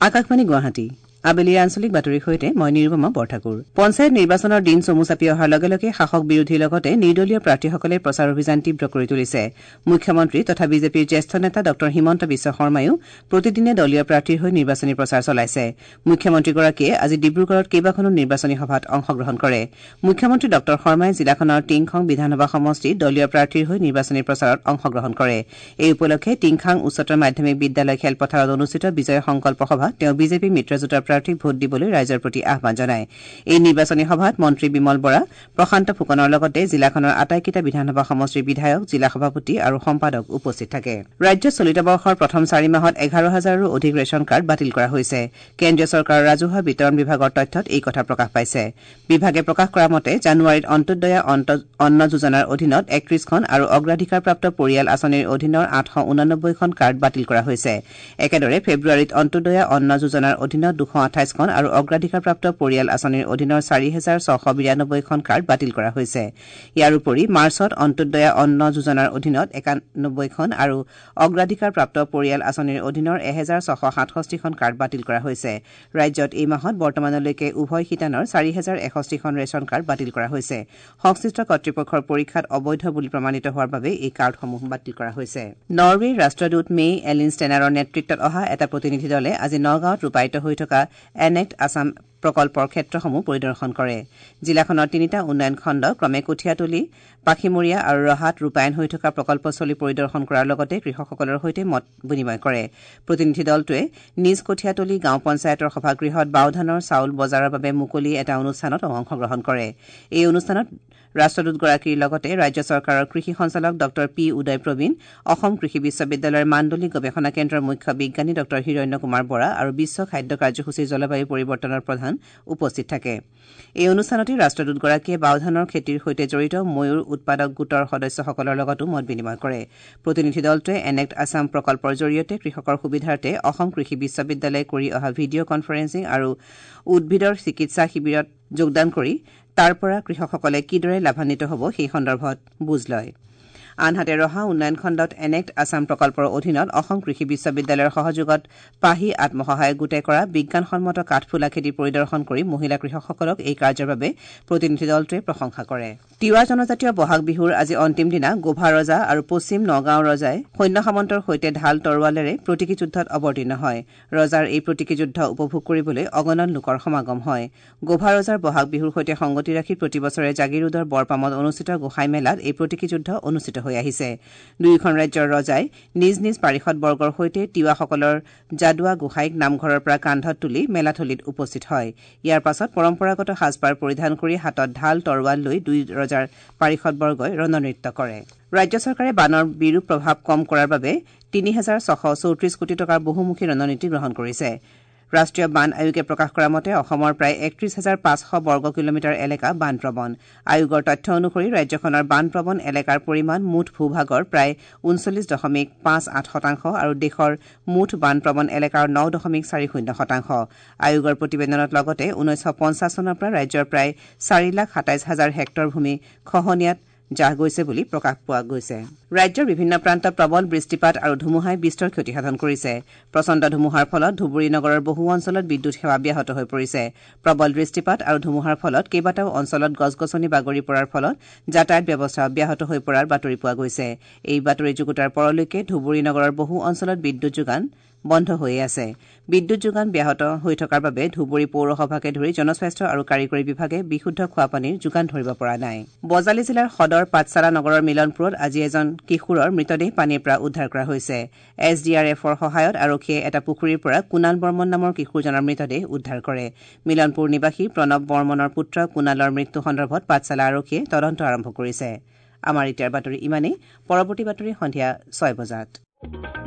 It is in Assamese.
আকাশবাণী গুৱাহাটী আবেলিৰ আঞ্চলিক বাতৰিৰ সৈতে মই নিৰুপমা বৰঠাকুৰ। পঞ্চায়ত নিৰ্বাচনৰ দিন চমু চাপি অহাৰ লগে লগে শাসক বিৰোধীৰ লগতে নিৰ্দলীয় প্ৰাৰ্থীসকলে প্ৰচাৰ অভিযান তীব্ৰ কৰি তুলিছে। মুখ্যমন্ত্ৰী তথা বিজেপিৰ জ্যেষ্ঠ নেতা ড হিমন্ত বিশ্ব শৰ্মায়ো প্ৰতিদিনে দলীয় প্ৰাৰ্থীৰ হৈ নিৰ্বাচনী প্ৰচাৰ চলাইছে। মুখ্যমন্ত্ৰীগৰাকীয়ে আজি ডিব্ৰুগড়ত কেইবাখনো নিৰ্বাচনী সভাত অংশগ্ৰহণ কৰে। মুখ্যমন্ত্ৰী ড শৰ্মাই জিলাখনৰ টিংখং বিধানসভা সমষ্টিত দলীয় প্ৰাৰ্থীৰ হৈ নিৰ্বাচনী প্ৰচাৰত অংশগ্ৰহণ কৰে। এই উপলক্ষে টিংখাং উচ্চতৰ মাধ্যমিক বিদ্যালয় খেলপথাৰত অনুষ্ঠিত বিজয় সংকল্প সভাত তেওঁ বিজেপি মিত্ৰজোঁটৰ প্ৰাৰ্থীক ভোট দিবলৈ ৰাইজৰ প্ৰতি আহ্বান জনায়। এই নিৰ্বাচনী সভাত মন্ত্ৰী বিমল বৰা, প্ৰশান্ত ফুকনৰ লগতে জিলাখনৰ আটাইকেইটা বিধানসভা সমষ্টিৰ বিধায়ক, জিলা সভাপতি আৰু সম্পাদক উপস্থিত থাকে। ৰাজ্যত চলিত বৰ্ষৰ প্ৰথম 4 মাহত 11,000ৰো অধিক ৰেচন কাৰ্ড বাতিল কৰা হৈছে। কেন্দ্ৰীয় চৰকাৰৰ ৰাজহুৱা বিতৰণ বিভাগৰ তথ্যত এই কথা প্ৰকাশ পাইছে। বিভাগে প্ৰকাশ কৰা মতে জানুৱাৰীত অন্ত্যোদয়া অন্ন যোজনাৰ অধীনত 31খন আৰু অগ্ৰাধিকাৰপ্ৰাপ্ত পৰিয়াল আঁচনিৰ অধীনৰ 889খন কাৰ্ড বাতিল কৰা হৈছে। একেদৰে ফেব্ৰুৱাৰীত অন্ত্যোদয়া অন্ন যোজনাৰ অধীনত 228খন আৰু অগ্ৰাধিকাৰপ্ৰাপ্ত পৰিয়াল আঁচনিৰ অধীনৰ 4,692খন কাৰ্ড বাতিল কৰা হৈছে। ইয়াৰ উপৰি মাৰ্চত অন্ত্যোদয়া অন্ন যোজনাৰ অধীনত 91খন আৰু অগ্ৰাধিকাৰপ্ৰাপ্ত পৰিয়াল আঁচনিৰ অধীনৰ 1,667খন কাৰ্ড বাতিল কৰা হৈছে। ৰাজ্যত এই মাহত বৰ্তমানলৈকে উভয় শিতানৰ 4,061খন ৰেচন কাৰ্ড বাতিল কৰা হৈছে। সংশ্লিষ্ট কৰ্তৃপক্ষৰ পৰীক্ষাত অবৈধ বুলি প্ৰমাণিত হোৱাৰ বাবে এই কাৰ্ডসমূহ বাতিল কৰা হৈছে। নৰৱেৰ ৰাষ্ট্ৰদূত মে এলিন ষ্টেনাৰৰ নেতৃত্বত অহা এটা প্ৰতিনিধি দলে আজি নগাঁৱত ৰূপায়িত হৈ থকা এনেক্ট আছাম প্ৰকল্পৰ ক্ষেত্ৰসমূহ পৰিদৰ্শন কৰে। জিলাখনৰ 3টা উন্নয়ন খণ্ড ক্ৰমে কঠীয়াতলী, পাখিমৰীয়া আৰু ৰহাত ৰূপায়ণ হৈ থকা প্ৰকল্পস্থলী পৰিদৰ্শন কৰাৰ লগতে কৃষকসকলৰ সৈতে মত বিনিময় কৰে। প্ৰতিনিধি দলটোৱে নিজ কঠীয়াতলী গাঁও পঞ্চায়তৰ সভাগৃহত বাওধানৰ চাউল বজাৰৰ বাবে মুকলি এটা অনুষ্ঠানত অংশগ্ৰহণ কৰে। এই অনুষ্ঠানত ৰাষ্ট্ৰদূতগৰাকীৰ লগতে ৰাজ্য চৰকাৰৰ কৃষি সঞ্চালক ড পি উদয় প্ৰবীণ, অসম কৃষি বিশ্ববিদ্যালয়ৰ মাণ্ডলী গৱেষণা কেন্দ্ৰৰ মুখ্য বিজ্ঞানী ড হিৰণ্য কুমাৰ বৰা আৰু বিশ্ব খাদ্য কাৰ্যসূচীৰ জলবায়ু পৰিৱৰ্তনৰ প্ৰধান উপস্থিত থাকে। এই অনুষ্ঠানতে ৰাষ্ট্ৰদূতগৰাকীয়ে বাওধানৰ খেতিৰ সৈতে জড়িত ময়ূৰ উৎপাদক গোটৰ সদস্যসকলৰ লগতো মত বিনিময় কৰে। প্ৰতিনিধি দলটোৱে এনেক্ট আছাম প্ৰকল্পৰ জৰিয়তে কৃষকৰ সুবিধাৰ্থে অসম কৃষি বিশ্ববিদ্যালয়ে কৰি অহা ভিডিঅ' কনফাৰেন্সিং আৰু উদ্ভিদৰ চিকিৎসা শিবিৰত যোগদান কৰি তাৰ পৰা কৃষকসকলে কিদৰে লাভান্বিত হ'ব সেই সন্দৰ্ভত বুজ লয়। আনহাতে ৰহা উন্নয়ন খণ্ডত এনেক্ট আছাম প্ৰকল্পৰ অধীনত অসম কৃষি বিশ্ববিদ্যালয়ৰ সহযোগত পাহি আত্মসহায়ক গোটে কৰা বিজ্ঞানসন্মত কাঠফুলা খেতি পৰিদৰ্শন কৰি মহিলা কৃষকসকলক এই কাৰ্যৰ বাবে প্ৰতিনিধি দলটোৱে প্ৰশংসা কৰে। তিৱা জনজাতীয় বহাগ বিহুৰ আজি অন্তিম দিনা গোভা ৰজা আৰু পশ্চিম নগাঁও ৰজাই সৈন্য সামন্তৰ সৈতে ঢাল তৰোৱালেৰে প্ৰতীকী যুদ্ধত অৱতীৰ্ণ হয়। ৰজাৰ এই প্ৰতীকী যুদ্ধ উপভোগ কৰিবলৈ অগণন লোকৰ সমাগম হয়। গোভা ৰজাৰ বহাগ বিহুৰ সৈতে সংগতি ৰাখি প্ৰতিবছৰে জাগিৰোডৰ বৰপামত অনুষ্ঠিত গোসাই মেলাত এই প্ৰতীকী যুদ্ধ অনুষ্ঠিত হৈ আহিছে। দুয়োখন ৰাজ্যৰ ৰজাই নিজ নিজ পাৰিষদবৰ্গৰ সৈতে তিৱাসকলৰ জাদুৱা গোসাঁইক নামঘৰৰ পৰা কান্ধত তুলি মেলাথলীত উপস্থিত হয়। ইয়াৰ পাছত পৰম্পৰাগত সাজপাৰ পৰিধান কৰি হাতত ঢাল তৰোৱাল লৈ দুই ৰজাৰ পাৰিষদবৰ্গই ৰণনৃত্য কৰে। ৰাজ্য চৰকাৰে বানৰ বিৰূপ প্ৰভাৱ কম কৰাৰ বাবে 3,634 কোটি টকাৰ বহুমুখী ৰণনীতি গ্ৰহণ কৰিছে। ৰাষ্ট্ৰীয় বান আয়োগে প্ৰকাশ কৰা মতে অসমৰ প্ৰায় 31,500 বৰ্গ কিলোমিটাৰ এলেকা বানপ্ৰৱণ। আয়োগৰ তথ্য অনুসৰি ৰাজ্যখনৰ বানপ্ৰৱণ এলেকাৰ পৰিমাণ মুঠ ভূভাগৰ প্ৰায় 39.58% আৰু দেশৰ মুঠ বানপ্ৰৱণ এলেকাৰ 9.40%। আয়োগৰ প্ৰতিবেদনত লগতে 1950 চনৰ পৰা ৰাজ্যৰ প্ৰায় 4,27,000 হেক্টৰ ভূমি খহনীয়াত জাহ গৈছে বুলি প্ৰকাশ পোৱা গৈছে। ৰাজ্যৰ বিভিন্ন প্ৰান্তত প্ৰবল বৃষ্টিপাত আৰু ধুমুহাই বিস্তৰ ক্ষতিসাধন কৰিছে। প্ৰচণ্ড ধুমুহাৰ ফলত ধুবুৰী নগৰৰ বহু অঞ্চলত বিদ্যুৎ সেৱা ব্যাহত হৈ পৰিছে। প্ৰবল বৃষ্টিপাত আৰু ধুমুহাৰ ফলত কেইবাটাও অঞ্চলত গছ-গছনি বাগৰি পৰাৰ ফলত যাতায়াত ব্যৱস্থা ব্যাহত হৈ পৰাৰ বাতৰি পোৱা গৈছে। এই বাতৰি যুগুতাৰ পৰলৈকে ধুবুৰী নগৰৰ বহু অঞ্চলত বিদ্যুৎ যোগান বন্ধ হৈয়ে আছে। বিদ্যুৎ যোগান ব্যাহত হৈ থকাৰ বাবে ধুবুৰী পৌৰসভাকে ধৰি জনস্বাস্থ্য আৰু কাৰিকৰী বিভাগে বিশুদ্ধ খোৱাপানীৰ যোগান ধৰিব পৰা নাই। বজালী জিলাৰ সদৰ পাঠশালা নগৰৰ মিলনপুৰত আজি এজন কিশোৰৰ মৃতদেহ পানীৰ পৰা উদ্ধাৰ কৰা হৈছে। SDRFৰ সহায়ত আৰক্ষীয়ে এটা পুখুৰীৰ পৰা কুণাল বৰ্মন নামৰ কিশোৰজনৰ মৃতদেহ উদ্ধাৰ কৰে। মিলনপুৰ নিবাসী প্ৰণৱ বৰ্মনৰ পুত্ৰ কুণালৰ মৃত্যু সন্দৰ্ভত পাঠশালা আৰক্ষীয়ে তদন্ত আৰম্ভ কৰিছে। আমাৰ এতিয়াৰ বাতৰি ইমানেই। পৰৱৰ্তী বাতৰি সন্ধিয়া 6 বজাত।